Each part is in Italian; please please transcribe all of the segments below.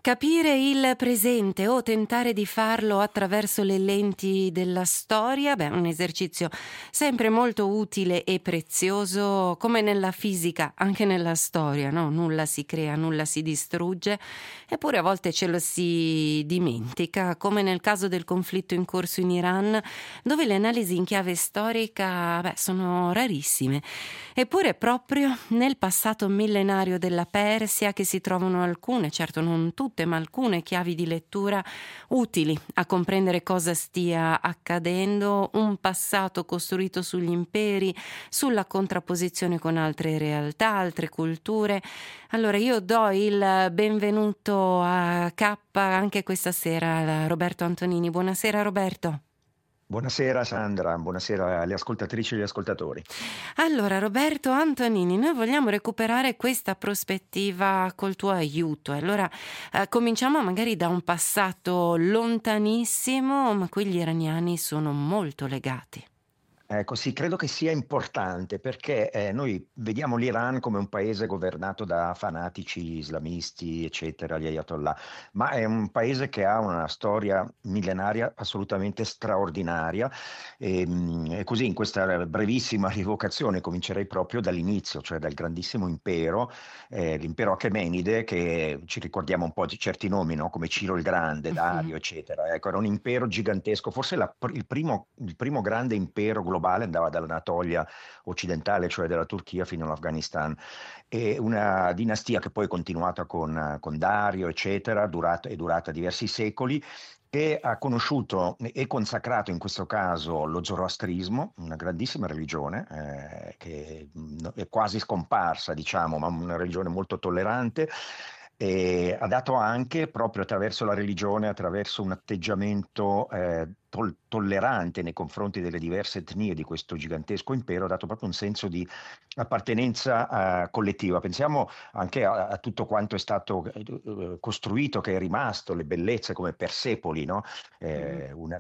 Capire il presente o tentare di farlo attraverso le lenti della storia, beh, un esercizio sempre molto utile e prezioso, come nella fisica, anche nella storia, no? Nulla si crea, nulla si distrugge, eppure a volte ce lo si dimentica, come nel caso del conflitto in corso in Iran, dove le analisi in chiave storica, beh, sono rarissime. Eppure proprio nel passato millenario della Persia che si trovano alcune, certo non tutte, ma alcune chiavi di lettura utili a comprendere cosa stia accadendo, un passato costruito sugli imperi, sulla contrapposizione con altre realtà, altre culture. Allora io do il benvenuto a K anche questa sera a Roberto Antonini. Buonasera Roberto. Buonasera Sandra, buonasera alle ascoltatrici e agli ascoltatori. Allora, Roberto Antonini, noi vogliamo recuperare questa prospettiva col tuo aiuto. Allora, cominciamo magari da un passato lontanissimo, ma qui gli iraniani sono molto legati. Ecco, sì, credo che sia importante perché noi vediamo l'Iran come un paese governato da fanatici islamisti, eccetera, gli ayatollah, ma è un paese che ha una storia millenaria assolutamente straordinaria e così in questa brevissima rievocazione comincerei proprio dall'inizio, cioè dal grandissimo impero, l'impero Achemenide, che ci ricordiamo un po' di certi nomi, no? Come Ciro il Grande, Mhm. Dario, eccetera. Ecco, era un impero gigantesco, forse il primo grande impero globale andava dall'Anatolia occidentale, cioè dalla Turchia, fino all'Afghanistan. E una dinastia che poi è continuata con Dario, eccetera, è durata diversi secoli, che ha conosciuto e consacrato in questo caso lo zoroastrismo, una grandissima religione che è quasi scomparsa, diciamo, ma una religione molto tollerante. E ha dato anche, proprio attraverso la religione, attraverso un atteggiamento tollerante nei confronti delle diverse etnie di questo gigantesco impero, ha dato proprio un senso di appartenenza collettiva. Pensiamo anche a tutto quanto è stato costruito, che è rimasto, le bellezze come Persepoli, no? Mhm.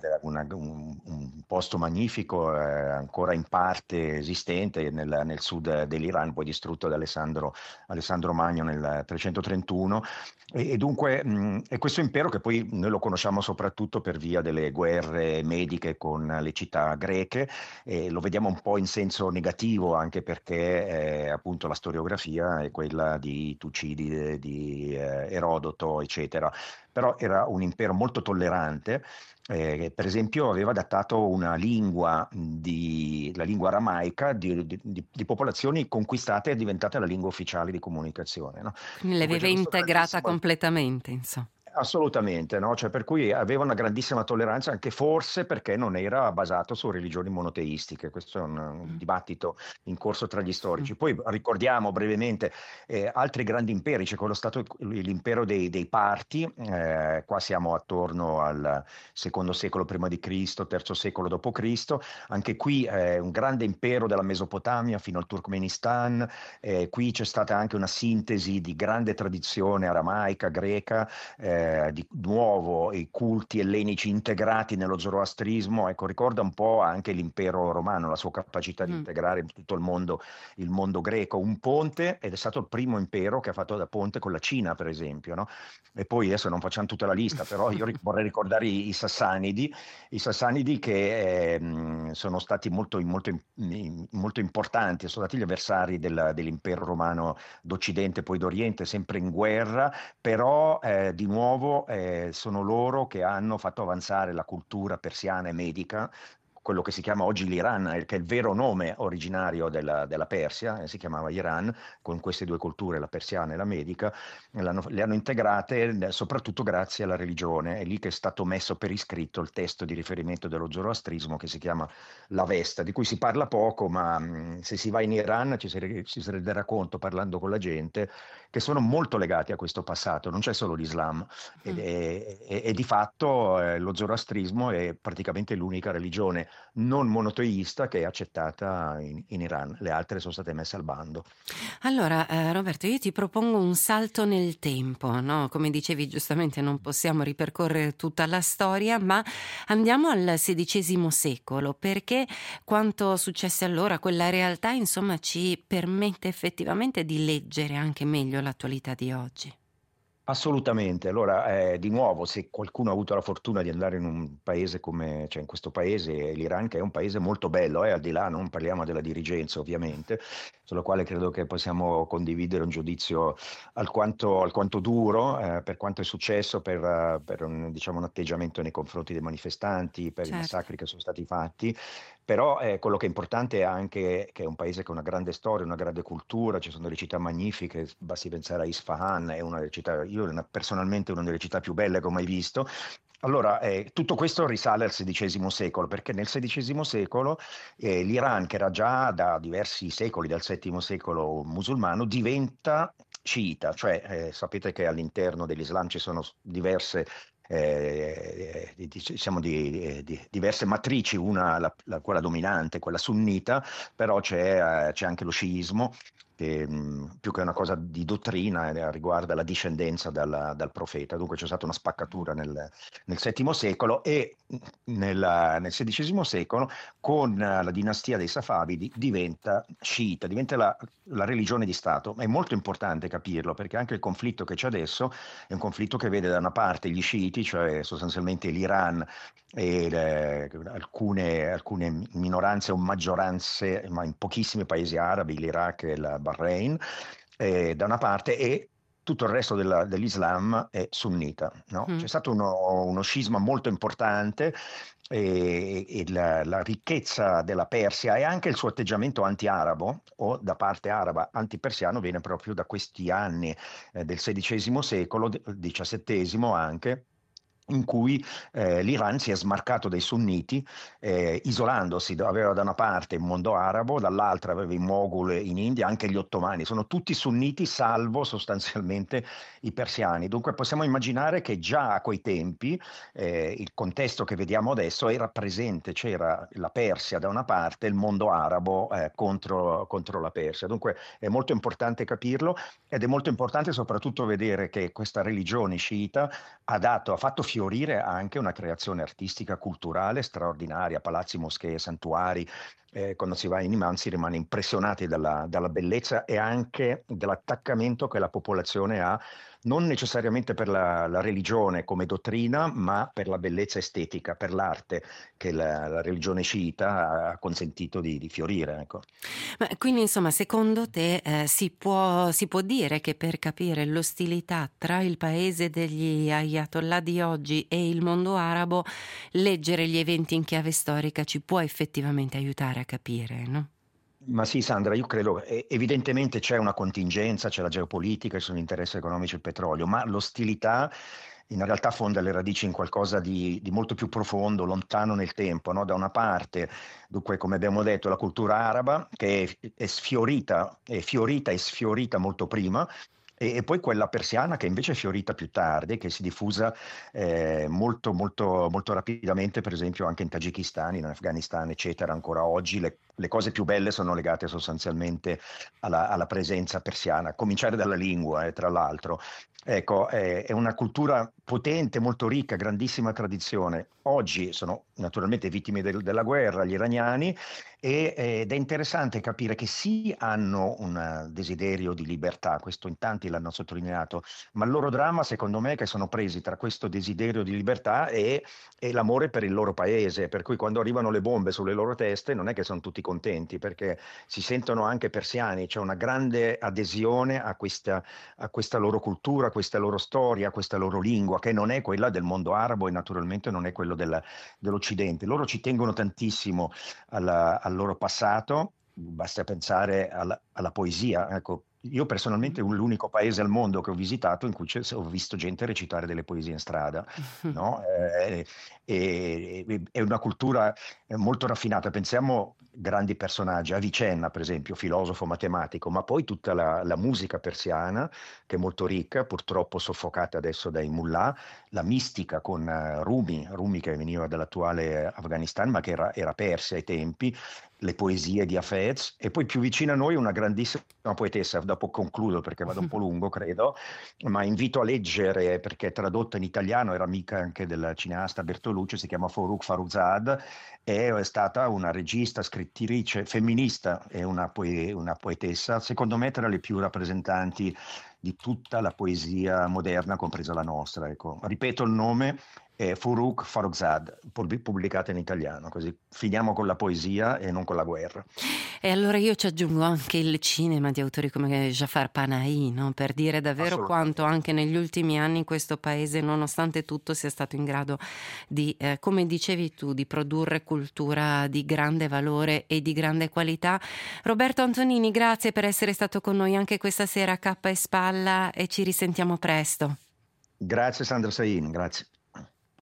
Un posto magnifico, ancora in parte esistente nel sud dell'Iran, poi distrutto da Alessandro Magno nel 331. E dunque è questo impero che poi noi lo conosciamo soprattutto per via delle guerre mediche con le città greche, e lo vediamo un po' in senso negativo anche perché appunto la storiografia è quella di Tucidide, di Erodoto, eccetera. Però era un impero molto tollerante. Per esempio aveva adattato una lingua, la lingua aramaica di popolazioni conquistate e diventate la lingua ufficiale di comunicazione, no? Quindi Dunque c'è l'aveva questo integrata grandissimo. completamente, insomma. Assolutamente, no? Cioè, per cui aveva una grandissima tolleranza, anche forse perché non era basato su religioni monoteistiche. Questo è un Mm. dibattito in corso tra gli Mm. storici. Poi ricordiamo brevemente altri grandi imperi, c'è quello stato l'impero dei Parti, qua siamo attorno al secondo secolo prima di Cristo, terzo secolo dopo Cristo. Anche qui un grande impero della Mesopotamia fino al Turkmenistan. Qui c'è stata anche una sintesi di grande tradizione aramaica, greca, di nuovo i culti ellenici integrati nello zoroastrismo. Ecco, ricorda un po' anche l'impero romano, la sua capacità di Mm. integrare in tutto il mondo greco, un ponte, ed è stato il primo impero che ha fatto da ponte con la Cina, per esempio, no? E poi adesso non facciamo tutta la lista, però io vorrei ricordare i Sassanidi che sono stati molto importanti, sono stati gli avversari dell'impero romano d'Occidente, poi d'Oriente, sempre in guerra, però di nuovo sono loro che hanno fatto avanzare la cultura persiana e medica, quello che si chiama oggi l'Iran, che è il vero nome originario della Persia, si chiamava Iran, con queste due culture, la persiana e la medica, le hanno integrate soprattutto grazie alla religione. È lì che è stato messo per iscritto il testo di riferimento dello zoroastrismo che si chiama l'Avesta, di cui si parla poco, ma se si va in Iran ci si renderà conto, parlando con la gente, che sono molto legati a questo passato. Non c'è solo l'Islam, Mm. e di fatto lo zoroastrismo è praticamente l'unica religione non monoteista che è accettata in Iran. Le altre sono state messe al bando. Allora, Roberto, io ti propongo un salto nel tempo, no? Come dicevi giustamente, non possiamo ripercorrere tutta la storia, ma andiamo al XVI secolo, perché quanto successe allora, quella realtà, insomma, ci permette effettivamente di leggere anche meglio l'attualità di oggi. Assolutamente. Allora, di nuovo, se qualcuno ha avuto la fortuna di andare in un paese come, cioè in questo paese, l'Iran, che è un paese molto bello, al di là, non parliamo della dirigenza ovviamente, sulla quale credo che possiamo condividere un giudizio alquanto duro, per quanto è successo, per diciamo, un atteggiamento nei confronti dei manifestanti, per i Certo, massacri che sono stati fatti. Però quello che è importante è anche che è un paese con una grande storia, una grande cultura, ci sono delle città magnifiche, basti pensare a Isfahan, è una delle città, personalmente una delle città più belle che ho mai visto. Allora, tutto questo risale al XVI secolo, perché nel XVI secolo l'Iran, che era già da diversi secoli, dal VII secolo musulmano, diventa sciita, cioè sapete che all'interno dell'Islam ci sono diverse diciamo diverse matrici, una quella dominante, quella sunnita, però c'è anche lo sciismo, che più che una cosa di dottrina riguarda la discendenza dal profeta. Dunque c'è stata una spaccatura nel VII secolo e nel XVI secolo, con la dinastia dei Safavidi, diventa sciita, diventa la religione di Stato. È molto importante capirlo, perché anche il conflitto che c'è adesso è un conflitto che vede da una parte gli sciiti, cioè sostanzialmente l'Iran e alcune minoranze o maggioranze, ma in pochissimi paesi arabi, l'Iraq e il Bahrain, da una parte, e tutto il resto dell'Islam è sunnita, no? mm, C'è stato uno scisma molto importante, e la ricchezza della Persia e anche il suo atteggiamento anti-arabo o da parte araba anti-persiano viene proprio da questi anni del XVI secolo, XVII anche, in cui l'Iran si è smarcato dai sunniti, isolandosi, aveva da una parte il mondo arabo, dall'altra aveva i Moghul in India, anche gli ottomani, sono tutti sunniti salvo sostanzialmente i persiani. Dunque possiamo immaginare che già a quei tempi il contesto che vediamo adesso era presente, c'era la Persia da una parte, il mondo arabo contro la Persia. Dunque è molto importante capirlo ed è molto importante soprattutto vedere che questa religione sciita ha fatto fiorire anche una creazione artistica, culturale straordinaria, palazzi, moschee, santuari. Quando si va in Iman si rimane impressionati dalla bellezza e anche dell'attaccamento che la popolazione ha, non necessariamente per la religione come dottrina, ma per la bellezza estetica, per l'arte che la religione sciita ha consentito di fiorire. Ecco. ma quindi insomma secondo te, si può dire che per capire l'ostilità tra il paese degli ayatollah di oggi e il mondo arabo, leggere gli eventi in chiave storica ci può effettivamente aiutare a capire, no? Ma sì, Sandra, io credo, evidentemente c'è una contingenza, c'è la geopolitica, ci sono interessi economici, il petrolio, ma l'ostilità in realtà fonda le radici in qualcosa di molto più profondo, lontano nel tempo, no? Da una parte, dunque, come abbiamo detto, la cultura araba, che è fiorita e sfiorita molto prima, e poi quella persiana che invece è fiorita più tardi, che si diffusa molto, molto, molto rapidamente, per esempio anche in Tagikistan, in Afghanistan, eccetera. Ancora oggi le cose più belle sono legate sostanzialmente alla presenza persiana, a cominciare dalla lingua, tra l'altro. Ecco, è una cultura potente, molto ricca, grandissima tradizione. Oggi sono naturalmente vittime della guerra, gli iraniani, ed è interessante capire che sì hanno un desiderio di libertà, questo in tanti l'hanno sottolineato, ma il loro dramma secondo me è che sono presi tra questo desiderio di libertà e l'amore per il loro paese, per cui quando arrivano le bombe sulle loro teste non è che sono tutti contenti, perché si sentono anche persiani, c'è una grande adesione a questa loro cultura, a questa loro storia, a questa loro lingua, che non è quella del mondo arabo e naturalmente non è quello dell'Occidente. Loro ci tengono tantissimo al loro passato, basta pensare alla poesia. Ecco, io personalmente è Mh. l'unico paese al mondo che ho visitato in cui ho visto gente recitare delle poesie in strada, no? È una cultura molto raffinata. Pensiamo grandi personaggi, Avicenna per esempio, filosofo matematico, ma poi tutta la musica persiana che è molto ricca, purtroppo soffocata adesso dai mullah, la mistica con Rumi che veniva dall'attuale Afghanistan, ma che era persa ai tempi, le poesie di Hafez, e poi più vicino a noi una grandissima poetessa, dopo concludo perché vado un po' lungo credo, ma invito a leggere perché è tradotta in italiano, era amica anche del cineasta Bertolucci, si chiama Farouk Farrokhzad, è stata una regista, scrittrice femminista e una poetessa, secondo me tra le più rappresentanti di tutta la poesia moderna, compresa la nostra. Ecco. Ripeto il nome, è Farouk Farrokhzad, pubblicata in italiano, così finiamo con la poesia e non con la guerra. E allora io ci aggiungo anche il cinema di autori come Jafar Panahi, no? Per dire davvero quanto Assolutamente. anche negli ultimi anni questo paese, nonostante tutto, sia stato in grado di, come dicevi tu, di produrre cultura di grande valore e di grande qualità. Roberto Antonini, grazie per essere stato con noi anche questa sera a Cappa e Spalla e ci risentiamo presto. Grazie Sandra Sain, grazie.